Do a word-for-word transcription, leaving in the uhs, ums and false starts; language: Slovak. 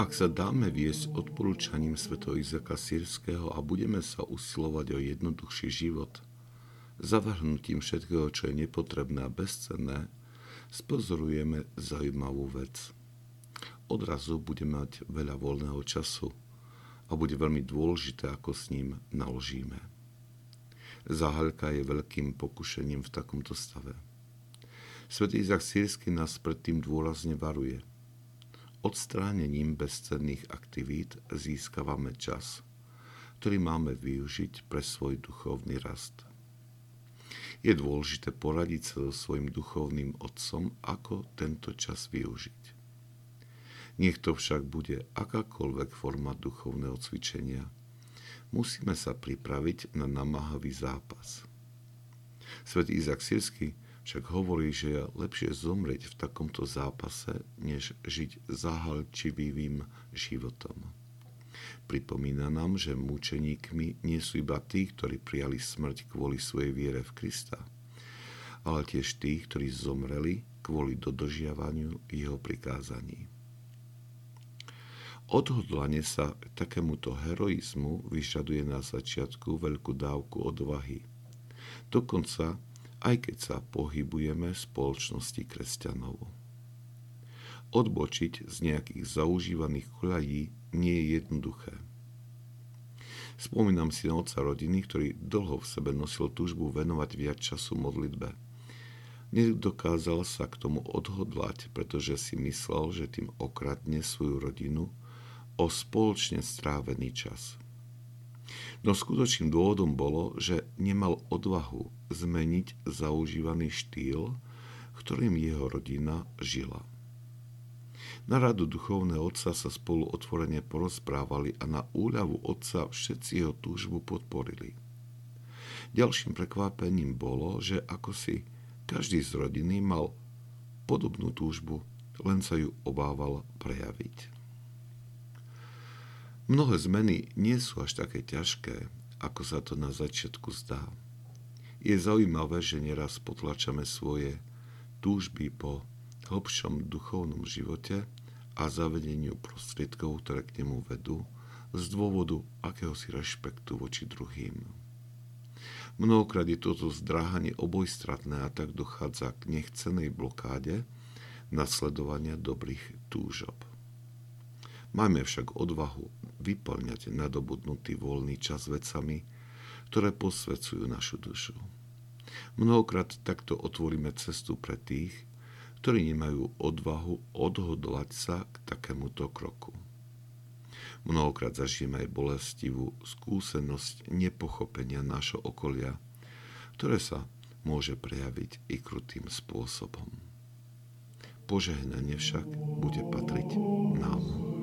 Ak sa dáme viesť odporúčaním svätého Izáka Sýrskeho a budeme sa usilovať o jednoduchší život, zavrhnutím všetkého, čo je nepotrebné a bezcenné, spozorujeme zaujímavú vec. Odrazu budeme mať veľa voľného času a bude veľmi dôležité, ako s ním naložíme. Záhaľka je veľkým pokušením v takomto stave. Svätý Izák Sýrsky nás predtým dôrazne varuje. Odstránením bezcenných aktivít získavame čas, ktorý máme využiť pre svoj duchovný rast. Je dôležité poradiť sa so svojím duchovným otcom, ako tento čas využiť. Nech to však bude akákoľvek forma duchovného cvičenia, musíme sa pripraviť na namáhavý zápas. Svätý Izák Sýrsky však hovorí, že je lepšie zomrieť v takomto zápase, než žiť záhalčivým životom. Pripomína nám, že mučeníkmi nie sú iba tí, ktorí prijali smrť kvôli svojej viere v Krista, ale tiež tí, ktorí zomreli kvôli dodržiavaniu jeho prikázaní. Odhodlanie sa k takémuto heroizmu vyžaduje na začiatku veľkú dávku odvahy. Dokonca aj keď sa pohybujeme v spoločnosti kresťanov. Odbočiť z nejakých zaužívaných koľají nie je jednoduché. Spomínam si na otca rodiny, ktorý dlho v sebe nosil túžbu venovať viac času modlitbe. Nedokázal sa k tomu odhodlať, pretože si myslel, že tým okradne svoju rodinu o spoločne strávený čas. No skutočným dôvodom bolo, že nemal odvahu zmeniť zaužívaný štýl, ktorým jeho rodina žila. Na radu duchovného otca sa spolu otvorene porozprávali a na úľavu otca všetci jeho túžbu podporili. Ďalším prekvapením bolo, že ako si každý z rodiny mal podobnú túžbu, len sa ju obával prejaviť. Mnohé zmeny nie sú až také ťažké, ako sa to na začiatku zdá. Je zaujímavé, že neraz potlačame svoje túžby po hlbšom duchovnom živote a zavedeniu prostriedkov, ktoré k nemu vedú, z dôvodu akéhosi rešpektu voči druhým. Mnohokrát je toto zdráhanie obojstranné a tak dochádza k nechcenej blokáde nasledovania dobrých túžob. Máme však odvahu vyplňať nadobudnutý voľný čas vecami, ktoré posvedcujú našu dušu. Mnohokrát takto otvoríme cestu pre tých, ktorí nemajú odvahu odhodlať sa k takémuto kroku. Mnohokrát zažijeme aj bolestivú skúsenosť nepochopenia nášho okolia, ktoré sa môže prejaviť i krutým spôsobom. Požehnanie však bude patriť nám.